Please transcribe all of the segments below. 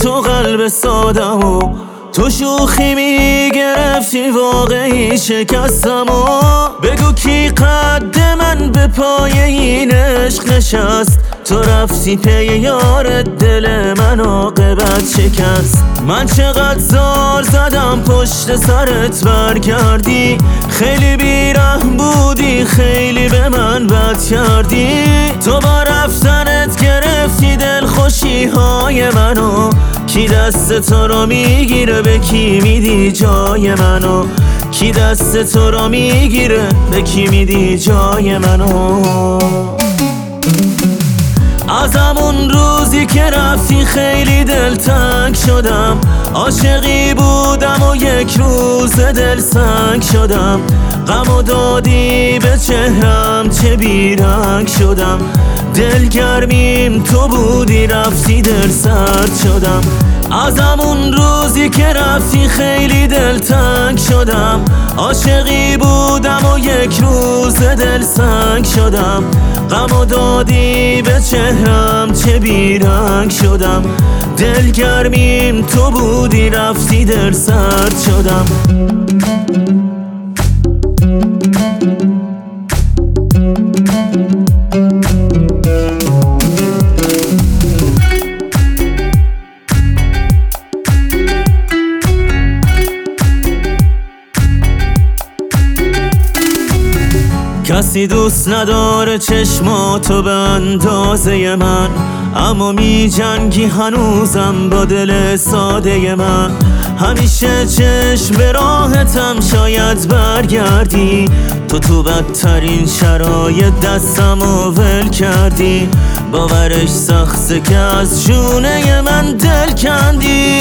تو قلب سادمو تو شوخی میگرفتی واقعی شکستمو بگو کی قد من به پای این عشق نشست تو رفتی پی یارت دل من عاقبت شکست من چقدر زار زدم پشت سرت برگردی خیلی بیرحم بودی خیلی به من بد کردی تو با رفتنت گرفتی دل خوشی های منو کی دست تو رو میگیره به کی میدی جای منو کی دست تو رو میگیره به کی میدی جای منو از همون روزی که رفتی خیلی دلتنگ شدم عاشقی بودم و یک روز دل سنگ شدم غمو دادی به چهرم چه بیرنگ شدم دلگرمیم تو بودی رفتی دل سرد شدم از همون روزی که رفتی خیلی دلتنگ شدم عاشقی بودم و یک روز دل سنگ شدم غمو دادی به چهرم چه بیرنگ شدم دلگرمیم تو بودی رفتی دل سرد شدم کسی دوست نداره چشماتو به اندازه من اما می جنگی هنوزم با دل ساده من همیشه چشم به راحتم شاید برگردی تو بدترین شرایط دستمو ول کردی باورش سخته که از جونه من دل کندی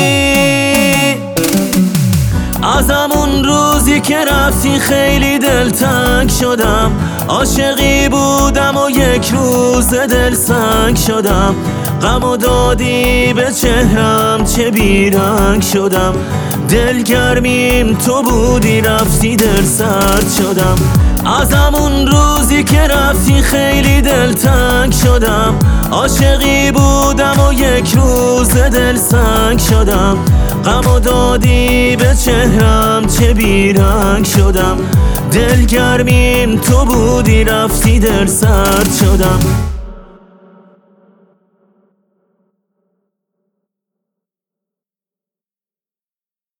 از همون روزی که رفتی خیلی دلتنگ شدم عاشقی بودم و یک روز دل سنگ شدم غمو دادی به چهرم چه بیرنگ شدم دلگرمیم تو بودی رفتی دل سرد شدم از همون روزی که رفتی خیلی دلتنگ شدم عاشقی بودم و یک روز دل سنگ شدم غمو دادی به چهرم چه بیرنگ شدم دلگرمیم تو بودی رفتی دل سرد شدم